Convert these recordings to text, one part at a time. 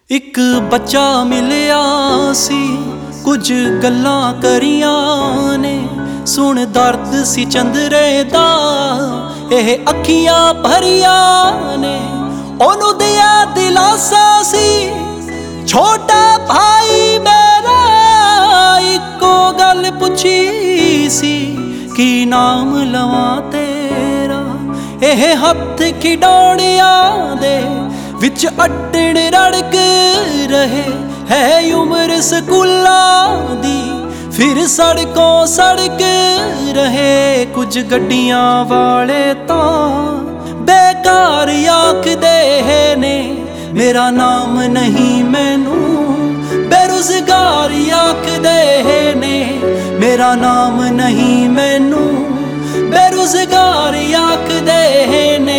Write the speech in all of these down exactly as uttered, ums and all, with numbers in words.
ਇੱਕ ਬੱਚਾ ਮਿਲਿਆ ਸੀ, ਕੁਝ ਗੱਲਾਂ ਕਰੀਆਂ ਨੇ। ਸੁਣ ਦਰਦ ਸੀ ਚੰਦਰੇ ਦਾ, ਇਹ ਅੱਖੀਆਂ ਭਰੀਆਂ ਨੇ। ਉਹਨੂੰ ਦਿਆ ਦਿਲਾਸਾ ਸੀ ਛੋਟਾ ਭਾਈ ਮੇਰਾ। ਇੱਕੋ ਗੱਲ ਪੁੱਛੀ ਸੀ, ਕੀ ਨਾਮ ਲਵਾਂ ਤੇਰਾ। ਇਹ ਹੱਥ ਖਿਡੌਣਿਆਂ ਦੇ ਵਿੱਚ ਅੱਡਣ ਰੜਕ ਰਹੇ। ਹੈ ਉਮਰ ਸਕੂਲਾਂ ਦੀ, ਫਿਰ ਸੜਕੋਂ ਸੜਕ ਰਹੇ। ਕੁਝ ਗੱਡੀਆਂ ਵਾਲੇ ਤਾਂ ਬੇਕਾਰ ਆਖਦੇ ਨੇ, ਮੇਰਾ ਨਾਮ ਨਹੀਂ ਮੈਨੂੰ ਬੇਰੁਜ਼ਗਾਰ ਆਖਦੇ ਨੇ। ਮੇਰਾ ਨਾਮ ਨਹੀਂ ਮੈਨੂੰ ਬੇਰੁਜ਼ਗਾਰ ਆਖਦੇ ਨੇ।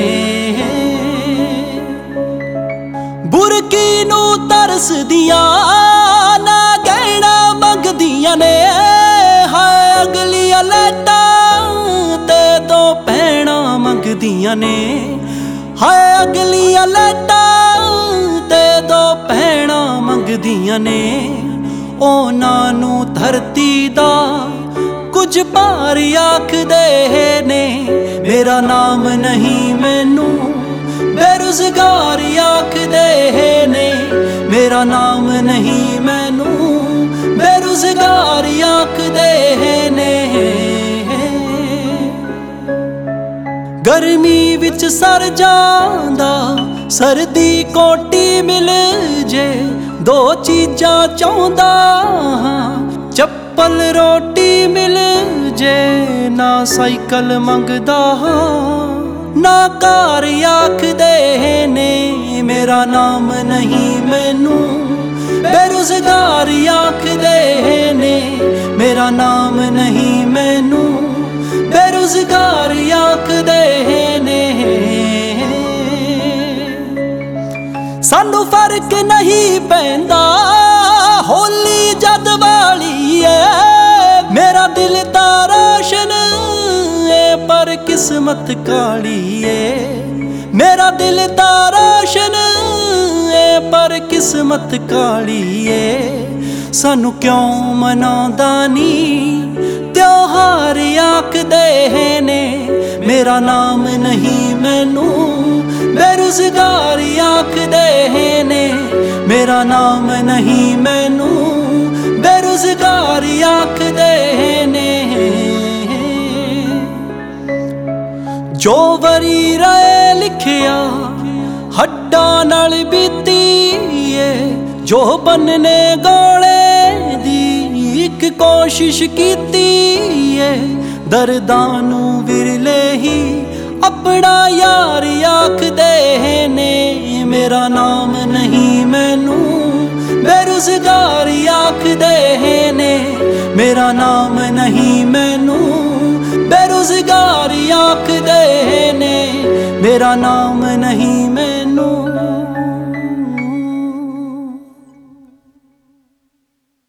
ਬੁਰਕੀ ਨੂੰ ਤਰਸਦੀਆਂ ਨਾ ਗਹਿਣਾ ਮੰਗਦੀਆਂ ਨੇ। ਹਾਏ ਅਗਲੀਆਂ ਲੈਟਾਂ ਤੇ ਦੋ ਭੈਣਾਂ ਮੰਗਦੀਆਂ ਨੇ। ਹਾਏ ਅਗਲੀਆਂ ਲੈਟਾਂ ਤੇ ਦੋ ਭੈਣਾਂ ਮੰਗਦੀਆਂ ਨੇ। ਉਹਨਾਂ ਨੂੰ ਧਰਤੀ ਦਾ ਕੁਝ ਭਾਰ ਆਖਦੇ ਨੇ। ਮੇਰਾ ਨਾਮ ਨਹੀਂ ਮੈਨੂੰ ਬੇਰੁਜ਼ਗਾਰ ਆਖਦੇ ਨੇ। ਮੇਰਾ ਨਾਮ ਨਹੀਂ ਮੈਨੂੰ ਬੇਰੁਜ਼ਗਾਰ ਆਖਦੇ ਨੇ। ਗਰਮੀ ਵਿੱਚ ਸਰ ਜਾਂਦਾ, ਸਰਦੀ ਕੋਟੀ ਮਿਲ ਜੇ। ਦੋ ਚੀਜ਼ਾਂ ਚਾਹੁੰਦਾ ਹਾਂ, ਚੱਪਲ ਰੋਟੀ ਮਿਲ ਜੇ। ਨਾ ਸਾਈਕਲ ਮੰਗਦਾ ਹਾਂ, ਨਾ ਘਰ ਆਖਦੇ ਨੇ। ਮੇਰਾ ਨਾਮ ਨਹੀਂ ਮੈਨੂੰ ਬੇਰੁਜ਼ਗਾਰ ਆਖਦੇ ਨੇ। ਮੇਰਾ ਨਾਮ ਨਹੀਂ ਮੈਨੂੰ ਬੇਰੁਜ਼ਗਾਰ ਆਖਦੇ ਨੇ। ਸਾਨੂੰ ਫਰਕ ਨਹੀਂ ਪੈਂਦਾ ਹੋਲੀ ਜਦ ਵਾਲੀ ਏ। ਮੇਰਾ ਦਿਲ ਤਾਂ ਰੋਸ਼ਨ ਏ ਪਰ ਕਿਸਮਤ ਕਾਲੀ ਏ। ਮੇਰਾ ਦਿਲ ਤਾਂ ਰੋਸ਼ਨ ਏ ਪਰ ਕਿਸਮਤ ਕਾਲੀ ਏ। ਸਾਨੂੰ ਕਿਉਂ ਮਨਾਉਂਦਾ ਨੀ ਤਿਉਹਾਰ ਆਖਦੇ ਨੇ। ਮੇਰਾ ਨਾਮ ਨਹੀਂ ਮੈਨੂੰ ਬੇਰੁਜ਼ਗਾਰ ਆਖਦੇ ਨੇ। ਮੇਰਾ ਨਾਮ ਨਹੀਂ ਮੈਨੂੰ ਬੇਰੁਜ਼ਗਾਰ ਆਖਦੇ ਨੇ। ਜੋ ਵਰੀ ਰਾਏ ਲਿਖਿਆ ਹੱਡਾਂ ਨਾਲ ਬੀਤੀ ਏ। ਜੋ ਬੰਨਨੇ ਗੋਲੇ ਦੀ ਇੱਕ ਕੋਸ਼ਿਸ਼ ਕੀਤੀ ਏ। ਦਰਦਾਂ ਨੂੰ ਵਿਰਲੇ ਹੀ ਆਪਣਾ ਯਾਰ ਆਖਦੇ ਨੇ। ਮੇਰਾ ਨਾਮ ਨਹੀਂ ਮੈਨੂੰ ਬੇਰੁਜ਼ਗਾਰ ਆਖਦੇ ਨੇ। ਮੇਰਾ ਨਾਮ ਨਹੀਂ ਮੈਨੂੰ ਬੇਰੁਜ਼ਗਾਰ ਆਖਦੇ ਨੇ। ਮੇਰਾ ਨਾਮ ਨਹੀਂ ਮੈਂ